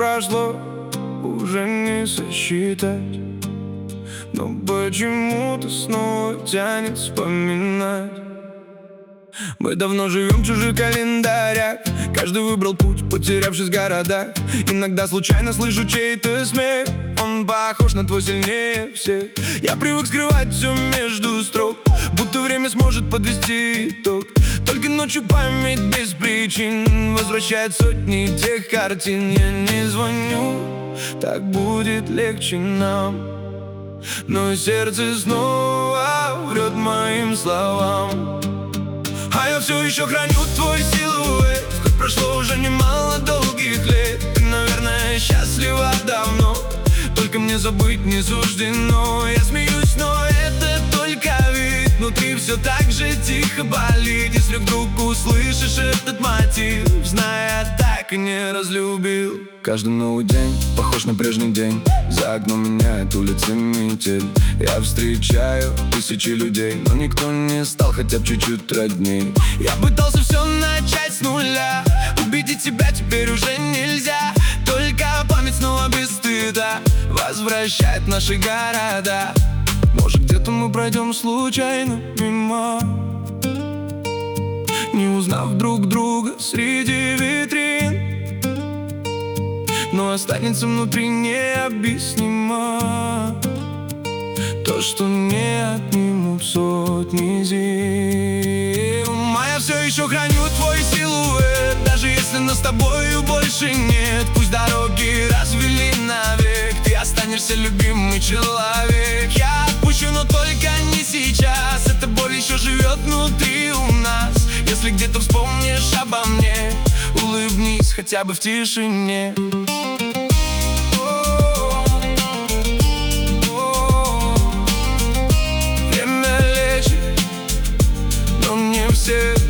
прошло уже не сосчитать, но почему-то снова тянет вспоминать. Мы давно живем в чужих календарях, каждый выбрал путь, потерявшись в городах. Иногда случайно слышу чей-то смех, он похож на твой сильнее всех. Я привык скрывать все между строк, будто время сможет подвести итог. Только ночью память без причин возвращает сотни тех картин. Я не звоню, так будет легче нам, но сердце снова врет моим словам. А я все еще храню твой силуэт, хоть прошло уже немало долгих лет. Ты, наверное, счастлива давно, только мне забыть не суждено. Я смеюсь, но это только вид, внутри все так же тихо болит. Если вдруг услышишь этот мотив, зная, так и не разлюбил. Каждый новый день похож на прежний день, за окном меняет улицы метель. Я встречаю тысячи людей, но никто не стал хотя бы чуть-чуть родней. Я пытался все начать с нуля, убедить себя теперь уже нельзя. Только память снова без стыда возвращает наши города. Может, где-то мы пройдем случайно мимо, не узнав друг друга среди витрин, но останется внутри необъяснимо то, что не отнимут сотни зим. А я все еще храню твой силуэт, даже если нас с тобою больше нет. Пусть дороги развели навек, ты останешься любимый человек. Я отпущу, но только не сейчас, эта боль еще живет внутри у нас. Если где-то вспомнишь обо мне, улыбнись хотя бы в тишине. Время лечит, но не все.